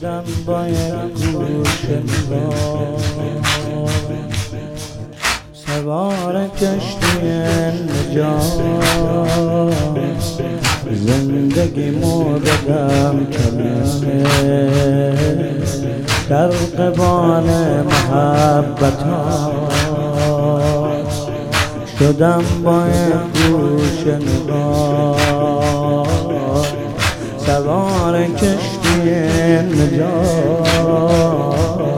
شدم با یک گوش نگاه سوار کشتی نجات، زندگی بدم کلمه در قبال محبت ها، شدم با یک گوش نگاه سوار کشتی نجات،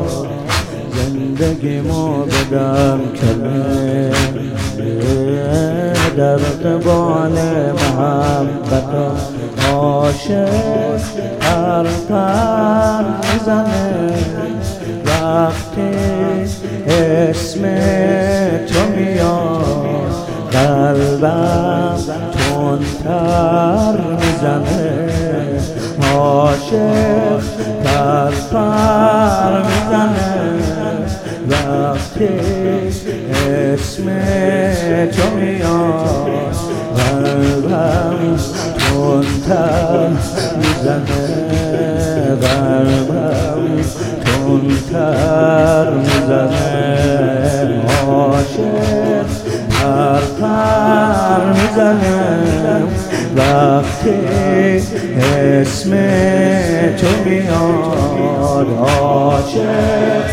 زندگی بدم کلمه در قبال محبت ها، عاشق پر میزنه وقتی اسم تو میاد، قلبم تندتر میزنه، عاشق پر میزنه وقتی اسم تو میاد، قلبم تندتر میزنه، قلبم تندتر میزنه، عاشق پر میزنه وقتی اسم تو میاد، عاشق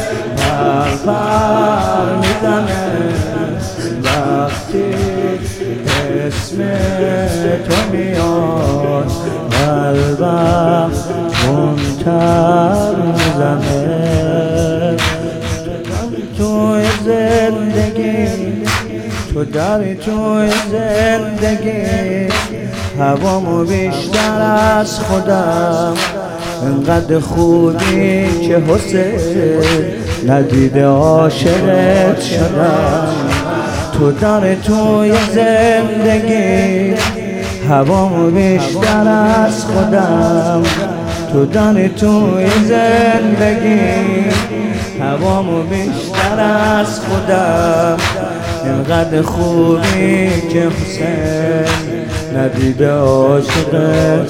پر میزنه وقتی اسم تو میاد، قلبم تندتر میزنه. توی زندگی تو داری توی زندگی هوامو بیشتر از خودم، انقدر خوبی که حسین ندیده عاشقت شدم. تو داری توی زندگی هوامو بیشتر از خودم، تو داری توی زندگی هوامو بیشتر از خودم، اینقدر خوبی که حسین ندیده عاشقت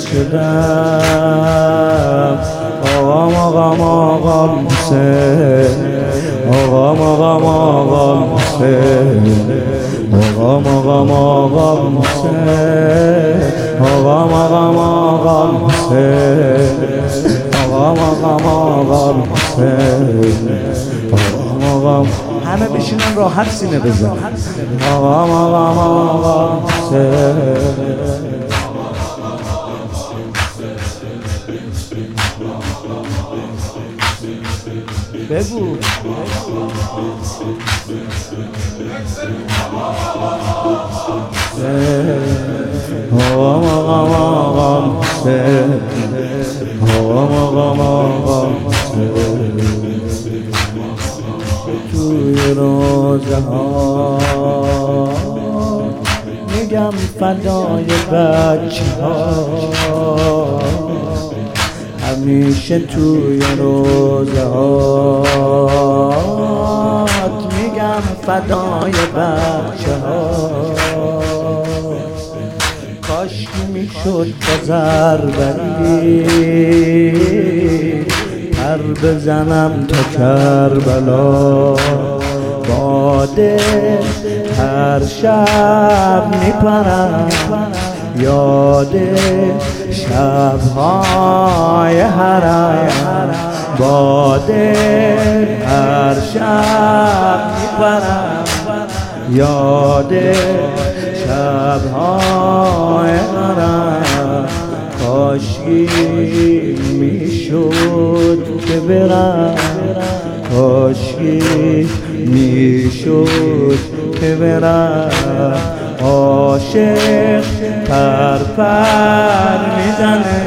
شدم. آقام آقام آقام حسین، آقام آقام آقام حسین، آقام آقام آقام حسین، آقام آقام آقام حسین، آقام آقام آقام حسین، آقام آقام. همه بشینن راحت سینه بزن. آقام آقام آقام حسین، بگو آقام آقام آقام حسین، آقام آقام آقام حسین. توی روزه ها میگم فدای بچه ها، همیشه توی روزه ها میگم فدای بچه ها، کاش میشد گذر بری پر بزنم تا کربلا، باده هر شب میپرم یاد شبهای حرم، باده هر شب میپرم یاد شبهای حرم، کاشکی میشد که برم، کاشکی میشد که برم، عاشق پر میزنه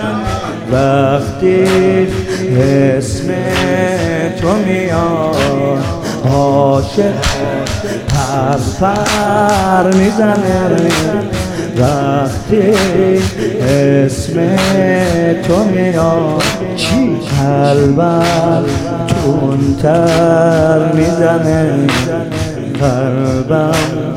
وقتی اسم تو میاد، عاشق پر میزنه وقتی اسم تو میاد، چی قلبم تندتر میزنه، قلبم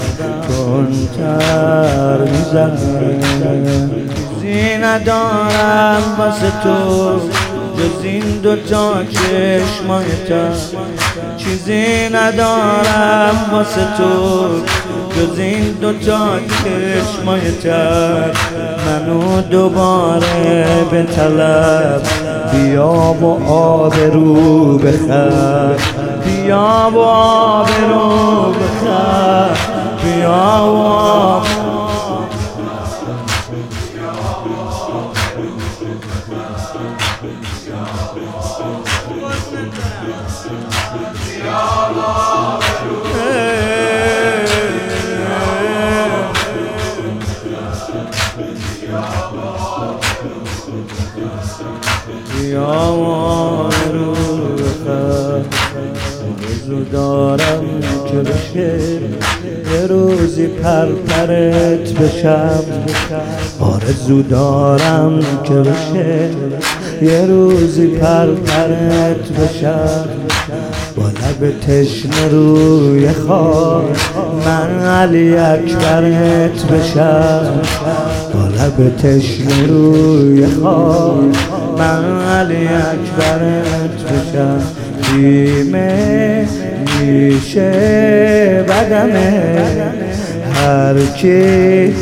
تندتر میزنه. چیزی ندارم واسه تو جز این دو تا چشمای تر، چیزی ندارم واسه تو جز این دو تا چشمای تر. منو دوباره به طلب، بیا و آبرو بخر، بیا و آبرو بخر، بیا و آرزو دارم که بشه یه روزی پرپرت بشم، آرزو دارم که بشه یه روزی پرپرت بشم، با لب تشنه روی خاک من علی اکبرت بشم، با لب تشنه روی خاک من علی اکبرت بشم. بیمه میشه بدمه هر کی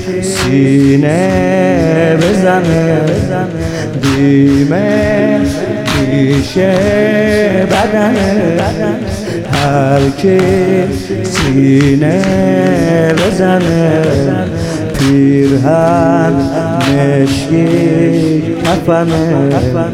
سینه بزنه، بیمه میشه بدنه هر کی سینه بزنه. پیرهن مشکی کفنه،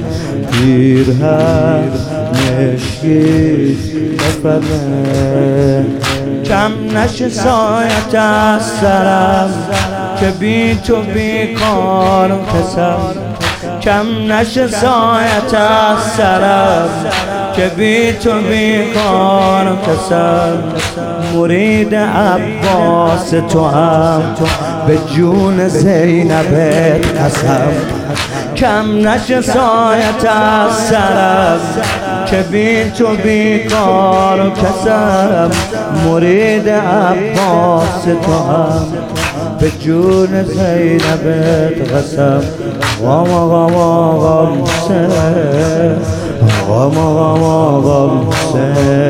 پیرهن مشکی کفنه. کم نشه سایت از سرم که بی تو بیکارم کسم، کم نشه سایت از سرم که بی تو بیکارم کسم. مرید عباس تو هم به جون زینبت قسم، کم نشه سایت از سرم که بی تو بیکار کسم. مرید عباس تو هم به جون زینبت قسم. غم غم غم سه، غم غم غم سه.